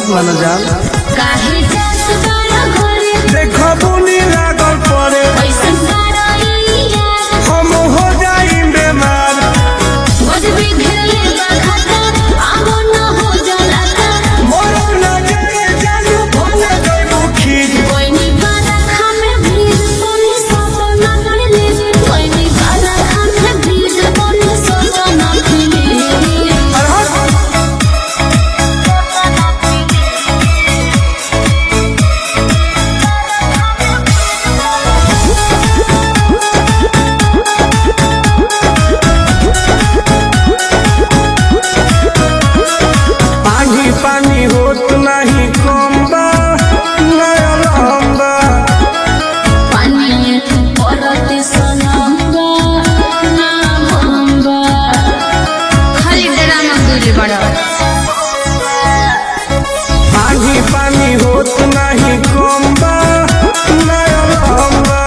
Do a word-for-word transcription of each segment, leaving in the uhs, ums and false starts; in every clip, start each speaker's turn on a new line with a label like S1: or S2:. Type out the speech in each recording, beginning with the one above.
S1: मत मानो जान
S2: काहे जात बारा घरे
S1: देखो बुनी लागल पड़े
S2: पैसा साराई
S1: हम हो जाई बेमार
S2: बजबी घेरले बखता आगो न हो जलाता
S1: मोरो ना जाए जानू भोला गइबू खीज
S2: कोइनी बारा खामे भीड़ सोनी सोतो न करले कोइनी बारा खामे भीड़ सोनी सोतो न करले
S1: पानी होत नहीं कम बा नया लंबा
S2: पानी पड़ते सनंगा ना बंगा खाली ड्रामा दूरी बड़ा
S1: पानी पानी होत नहीं कम बा नया लंबा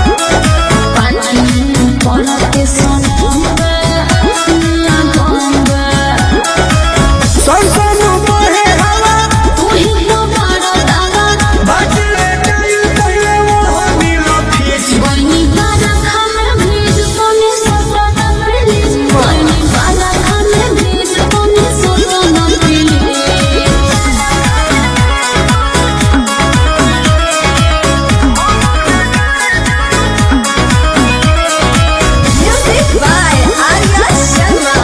S2: पानी पड़ते सनंगा ना बंगा
S1: संसन बहे हवा
S2: तू ही तो बड़ा दादा
S1: बाटले टाइल पहले वो नीला फीस
S2: कोइनी बारा खामे भीड़ सोनी सोतो न करले कोइनी बारा खामे भीड़ सोनी सोतो न करले Music by Arya Sharma.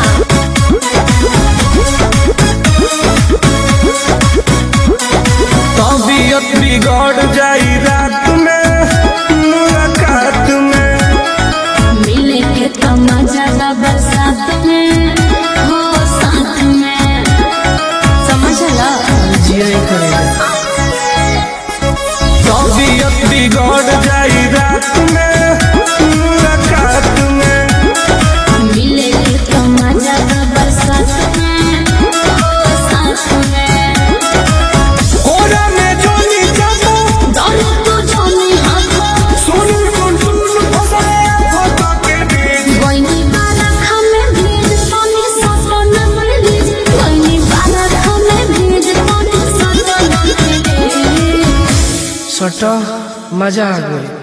S1: तबीयत बिगड़ जाई रात में मुलाकात में
S2: मिले के तो मजा बा बरसात में हो साथ में समझला
S1: तबीयत बिगड़ जाई रात में मुलाकात में
S2: मिले के तो मजा बा बरसात में हो साथ में
S1: कोरा में जोनी जाबो
S2: दोनों तो जोनी हाथों
S1: सुन सुन सुन फसले फोटो के बीच
S2: कोइनी बारा खामे भीड़ सोनी सोतो न करले कोइनी बारा खामे भीड़ सोनी सोतो न करले
S1: सटा मजा आ गई।